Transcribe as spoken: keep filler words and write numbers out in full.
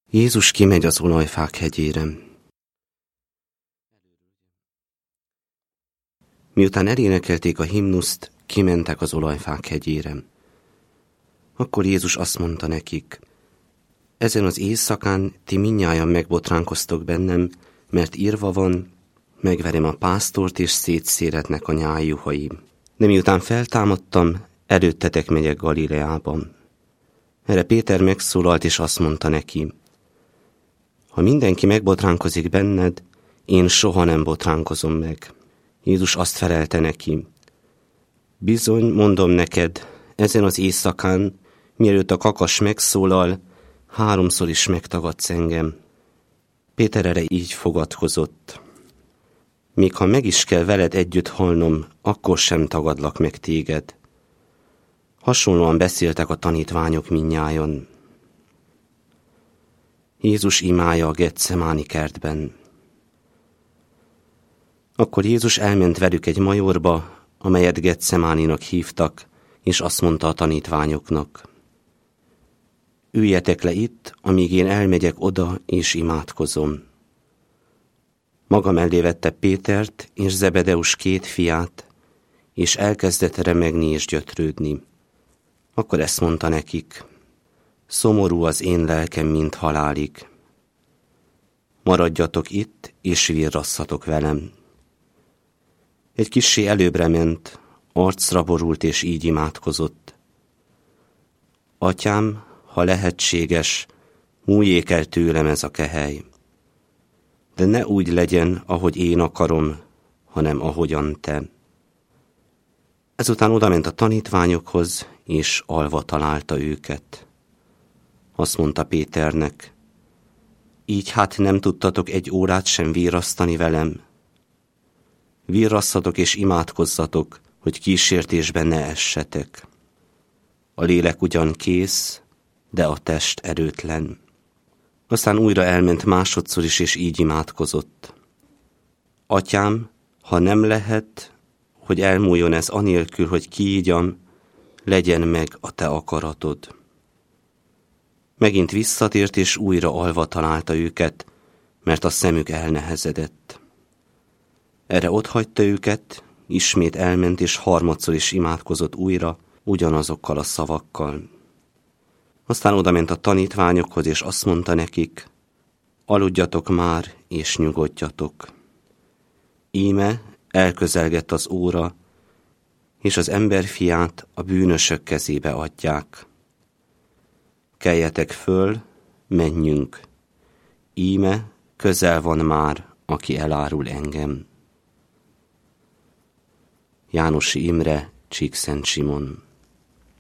Jézus kimegy az olajfák hegyére. Miután elénekelték a himnuszt, kimentek az olajfák hegyére. Akkor Jézus azt mondta nekik: ezen az éjszakán ti mindnyájan megbotránkoztok bennem, mert írva van, megverem a pásztort, és szétszéretnek a nyáljuhai. De miután feltámadtam, előttetek megyek Galileában. Erre Péter megszólalt, és azt mondta neki: ha mindenki megbotránkozik benned, én soha nem botránkozom meg. Jézus azt felelte neki: bizony, mondom neked, ezen az éjszakán, mielőtt a kakas megszólal, háromszor is megtagadsz engem. Péter erre így fogadkozott: még ha meg is kell veled együtt halnom, akkor sem tagadlak meg téged. Hasonlóan beszéltek a tanítványok mindnyájan. Jézus imája a Getsemáni kertben. Akkor Jézus elment velük egy majorba, amelyet Getsemáninak hívtak, és azt mondta a tanítványoknak: üljetek le itt, amíg én elmegyek oda, és imádkozom. Maga mellé vette Pétert és Zebedeus két fiát, és elkezdett remegni és gyötrődni. Akkor ezt mondta nekik: szomorú az én lelkem, mint halálig. Maradjatok itt, és virrasszatok velem. Egy kissé előbbre ment, arcra borult, és így imádkozott: atyám, ha lehetséges, múljék el tőlem ez a kehely. De ne úgy legyen, ahogy én akarom, hanem ahogyan te. Ezután odament a tanítványokhoz, és alva találta őket. Azt mondta Péternek: így hát nem tudtatok egy órát sem virrasztani velem? Virrasszatok és imádkozzatok, hogy kísértésben ne essetek. A lélek ugyan kész, de a test erőtlen. Aztán újra elment másodszor is, és így imádkozott: atyám, ha nem lehet, hogy elmúljon ez anélkül, hogy kiígyam, legyen meg a te akaratod. Megint visszatért, és újra alva találta őket, mert a szemük elnehezedett. Erre otthagyta őket, ismét elment, és harmadszor is imádkozott újra, ugyanazokkal a szavakkal. Aztán odament a tanítványokhoz, és azt mondta nekik: aludjatok már, és nyugodjatok. Íme elközelgett az óra, és az emberfiát a bűnösök kezébe adják. Keljetek föl, menjünk. Íme közel van már, aki elárul engem. Jánosi Imre, Csíkszentsimon.